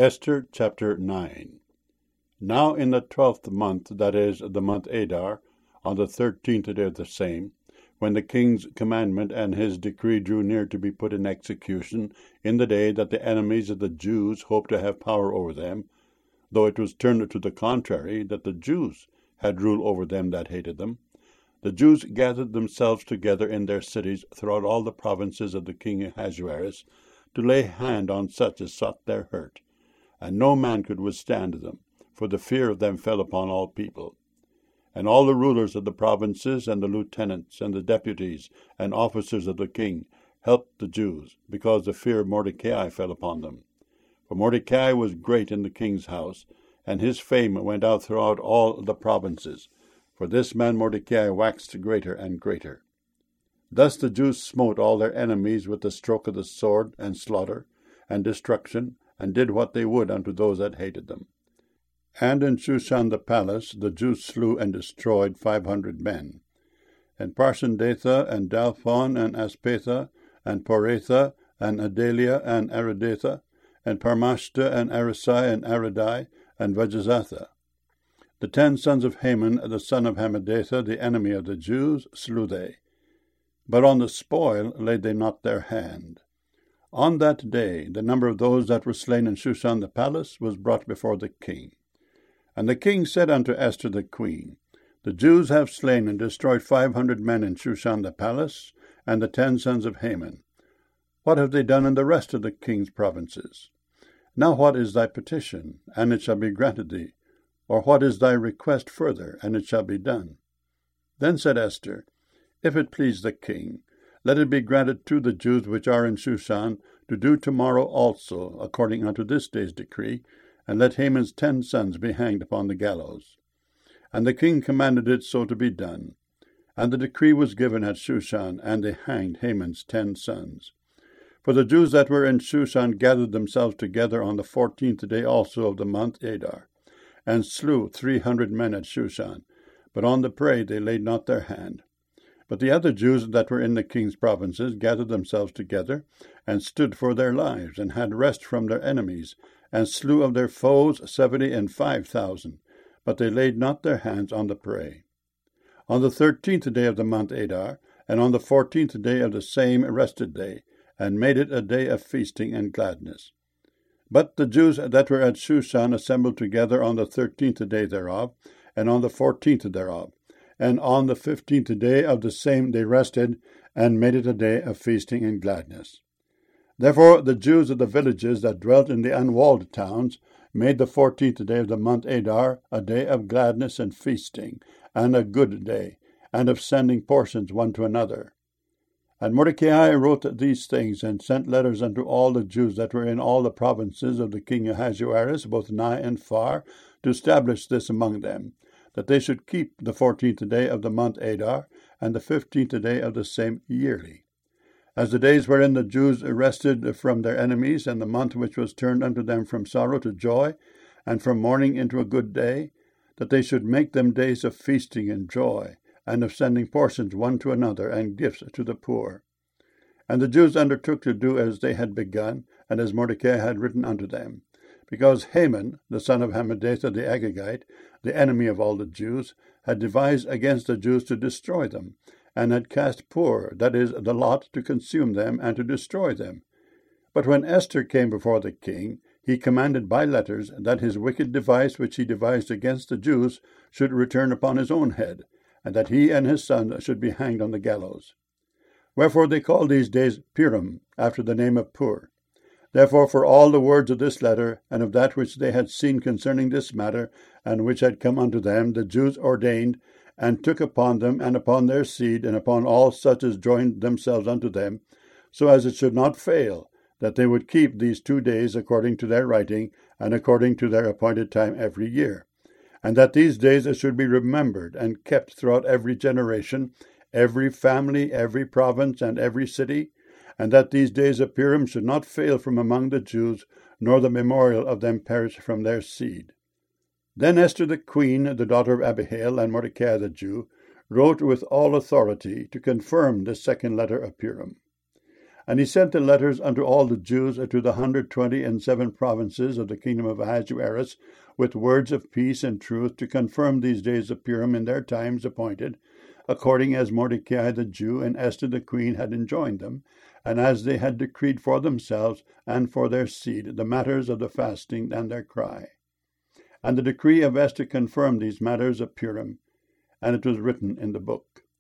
Esther chapter 9. Now in the 12th month, that is, the month Adar, on the 13th day of the same, when the king's commandment and his decree drew near to be put in execution, in the day that the enemies of the Jews hoped to have power over them, though it was turned to the contrary, that the Jews had rule over them that hated them, the Jews gathered themselves together in their cities throughout all the provinces of the king Ahasuerus, to lay hand on such as sought their hurt. And no man could withstand them, for the fear of them fell upon all people. And all the rulers of the provinces, and the lieutenants, and the deputies, and officers of the king, helped the Jews, because the fear of Mordecai fell upon them. For Mordecai was great in the king's house, and his fame went out throughout all the provinces. For this man Mordecai waxed greater and greater. Thus the Jews smote all their enemies with the stroke of the sword, and slaughter, and destruction, and did what they would unto those that hated them. And in Shushan the palace the Jews slew and destroyed 500 men. And Parshandatha, and Dalphon, and Aspatha, and Poratha, and Adalia, and Aridatha, and Parmashta, and Arisai, and Aradai, and Vajazatha. The 10 sons of Haman, the son of Hammedatha, the enemy of the Jews, slew they. But on the spoil laid they not their hand. On that day the number of those that were slain in Shushan the palace was brought before the king. And the king said unto Esther the queen, The Jews have slain and destroyed 500 men in Shushan the palace, and the 10 sons of Haman. What have they done in the rest of the king's provinces? Now what is thy petition, and it shall be granted thee? Or what is thy request further, and it shall be done? Then said Esther, If it please the king, let it be granted to the Jews which are in Shushan to do tomorrow also, according unto this day's decree, and let Haman's 10 sons be hanged upon the gallows. And the king commanded it so to be done. And the decree was given at Shushan, and they hanged Haman's 10 sons. For the Jews that were in Shushan gathered themselves together on the 14th day also of the month Adar, and slew 300 men at Shushan, but on the prey they laid not their hand. But the other Jews that were in the king's provinces gathered themselves together, and stood for their lives, and had rest from their enemies, and slew of their foes 75,000, but they laid not their hands on the prey. On the 13th day of the month Adar, and on the 14th day of the same rested they, and made it a day of feasting and gladness. But the Jews that were at Shushan assembled together on the 13th day thereof, and on the 14th thereof. And on the 15th day of the same they rested, and made it a day of feasting and gladness. Therefore the Jews of the villages that dwelt in the unwalled towns made the 14th day of the month Adar a day of gladness and feasting, and a good day, and of sending portions one to another. And Mordecai wrote these things, and sent letters unto all the Jews that were in all the provinces of the king Ahasuerus, both nigh and far, to establish this among them, that they should keep the 14th day of the month Adar, and the 15th day of the same yearly, as the days wherein the Jews rested from their enemies, and the month which was turned unto them from sorrow to joy, and from mourning into a good day, that they should make them days of feasting and joy, and of sending portions one to another, and gifts to the poor. And the Jews undertook to do as they had begun, and as Mordecai had written unto them, because Haman, the son of Hammedatha the Agagite, the enemy of all the Jews, had devised against the Jews to destroy them, and had cast Pur, that is, the lot, to consume them and to destroy them. But when Esther came before the king, he commanded by letters that his wicked device which he devised against the Jews should return upon his own head, and that he and his son should be hanged on the gallows. Wherefore they call these days Purim, after the name of Pur. Therefore for all the words of this letter, and of that which they had seen concerning this matter, and which had come unto them, the Jews ordained, and took upon them, and upon their seed, and upon all such as joined themselves unto them, so as it should not fail, that they would keep these 2 days according to their writing, and according to their appointed time every year, and that these days should be remembered and kept throughout every generation, every family, every province, and every city, and that these days of Purim should not fail from among the Jews, nor the memorial of them perish from their seed. Then Esther the queen, the daughter of Abihail, and Mordecai the Jew, wrote with all authority to confirm this second letter of Purim. And he sent the letters unto all the Jews to the 127 provinces of the kingdom of Ahasuerus, with words of peace and truth, to confirm these days of Purim in their times appointed, according as Mordecai the Jew and Esther the queen had enjoined them, and as they had decreed for themselves and for their seed the matters of the fasting and their cry. And the decree of Esther confirmed these matters of Purim, and it was written in the book.